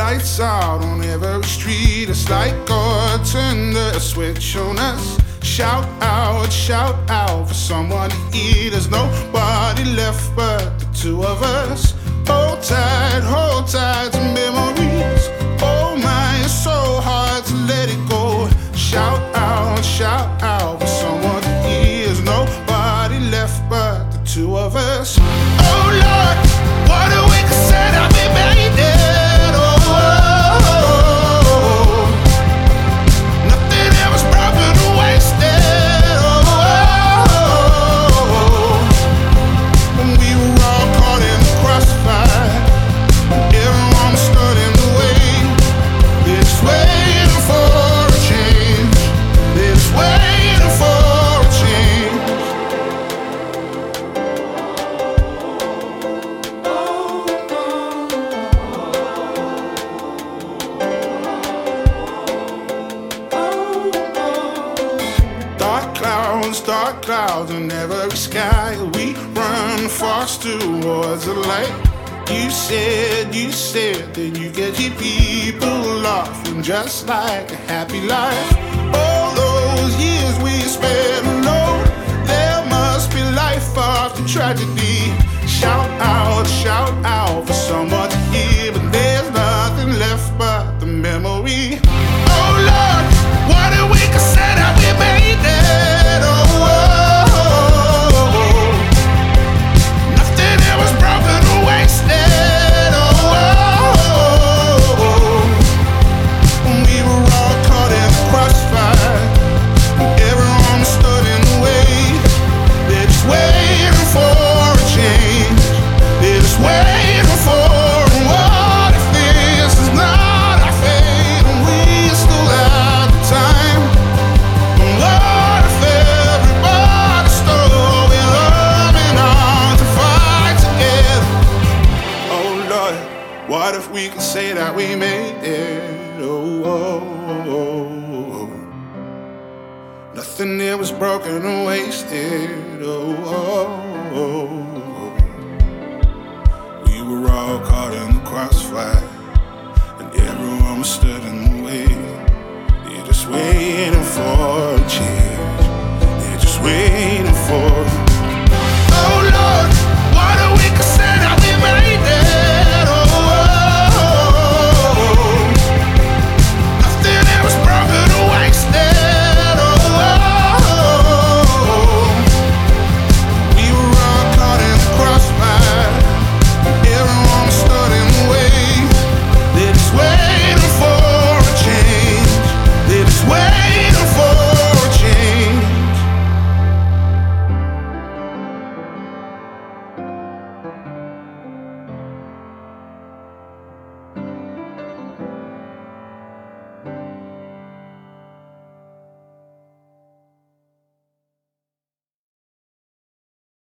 Lights out on every street. It's like God turned a switch on us. Shout out for someone to eat. There's nobody left but the two of us. Hold tight to memories. Oh my, it's so hard to let it go. Shout out for someone to eat. There's nobody left but the two of us. Oh Lord, what a week said I've been made it. Dark clouds in every sky. We run fast towards the light. You said that you get your people laughing just like a happy life. All those years we spent alone, there must be life after tragedy. Shout out for someone to hear, but there's nothing left but the memory. Oh Lord, what a week I said that we made it. What if we could say that we made it? Oh. Nothing here was broken or wasted. Oh. We were all caught in the crossfire, and everyone was stood in the way. They're just waiting for a change. They're just waiting.